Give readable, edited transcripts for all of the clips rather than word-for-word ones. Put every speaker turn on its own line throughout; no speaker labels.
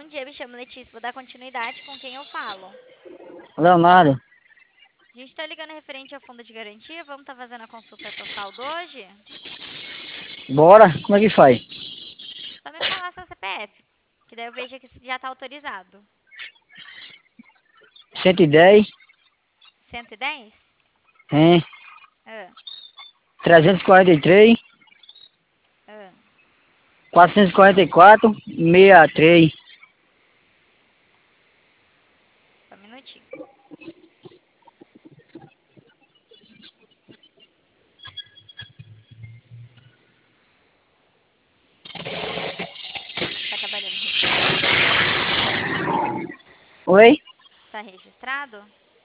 dia, me chamo Letícia. Vou dar continuidade com quem eu falo.
Leonardo,
A gente tá ligando referente ao fundo de garantia. Vamos tá fazendo a consulta total do hoje?
bora? Como é que faz?
Só me falar seu CPF, que daí eu vejo que já tá autorizado.
110,
110?
hein?
Ah,
343,
ah.
444, 63.
Só um minutinho. Tá trabalhando registrado?
Oi?
Tá registrado?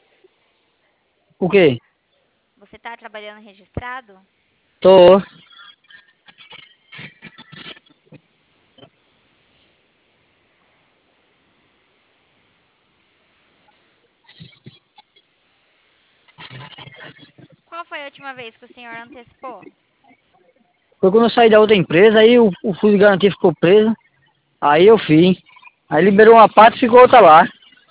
O quê?
Você tá trabalhando registrado?
Tô.
Qual foi a última vez que o senhor antecipou?
Foi quando eu saí da outra empresa, aí o fundo de garantia ficou preso. Aí eu fiz. Aí liberou uma parte e ficou outra lá.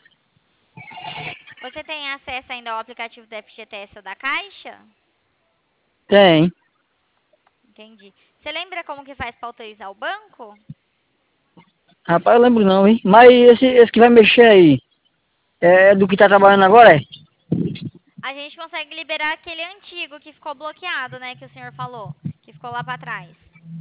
Você tem acesso ainda ao aplicativo da FGTS ou da Caixa?
Tem.
Entendi. Você lembra como que faz para autorizar o banco?
Rapaz, eu lembro não, hein? Mas esse que vai mexer aí, é do que tá trabalhando agora, é?
A gente consegue liberar aquele antigo que ficou bloqueado, né, que o senhor falou, que ficou lá para trás.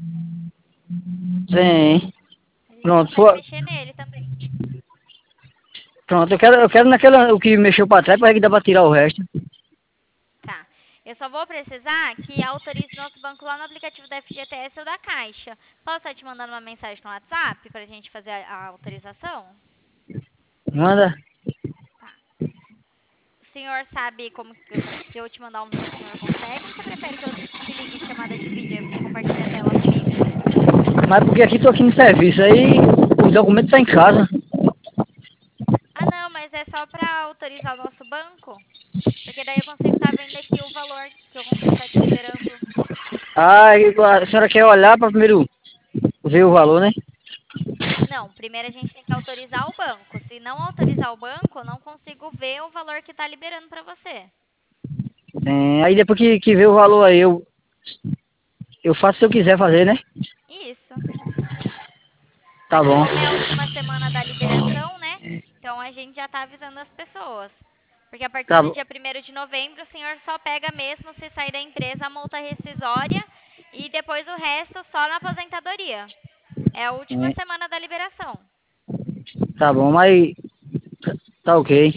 Tem.
A gente
Pronto,
consegue mexer nele também.
pronto. Eu quero naquela, o que mexeu pra trás, para que dá pra tirar o resto.
Tá. Eu só vou precisar que autorize nosso banco lá no aplicativo da FGTS ou da Caixa. Posso estar te mandando uma mensagem no WhatsApp para a gente fazer a autorização?
Manda.
Tá. O senhor sabe como que se eu te mandar um vídeo, o senhor consegue? Ou você prefere que eu te ligue de chamada de vídeo? Aí você compartilha a tela comigo?
Mas porque aqui tô aqui no serviço, aí o documento tá em casa.
Ah, não, mas é só para autorizar o nosso banco? Porque daí eu consigo estar vendo aqui o valor que eu consigo estar te liberando.
Ah, e a senhora quer olhar para primeiro ver o valor, né?
Não, primeiro a gente tem que autorizar o banco. Se não autorizar o banco, eu não consigo ver o valor que está liberando para você.
É, aí depois que vê o valor aí, eu faço se eu quiser fazer, né?
Isso.
Tá
Aqui,
bom.
como é a última semana da liberação, né? Então a gente já está avisando as pessoas. Porque a partir
Tá
do
bom.
dia 1º de novembro, o senhor só pega mesmo se sair da empresa a multa rescisória e depois o resto só na aposentadoria. É a última
É,
semana da liberação.
tá bom, mas tá ok.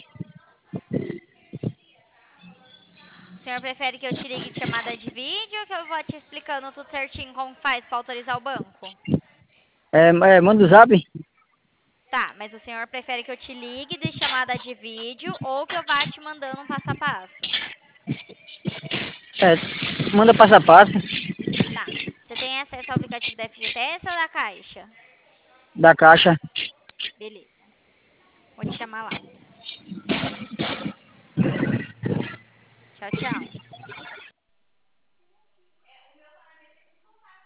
O senhor prefere que eu te ligue de chamada de vídeo ou que eu vou te explicando tudo certinho como faz para autorizar o banco?
Manda o zap?
Tá, mas o senhor prefere que eu te ligue de chamada de vídeo ou que eu vá te mandando um passo a passo?
Manda passo a passo
Tá. Você tem acesso ao aplicativo da FGTS ou da Caixa?
da caixa.
Beleza. Vou te chamar lá. Tchau, tchau.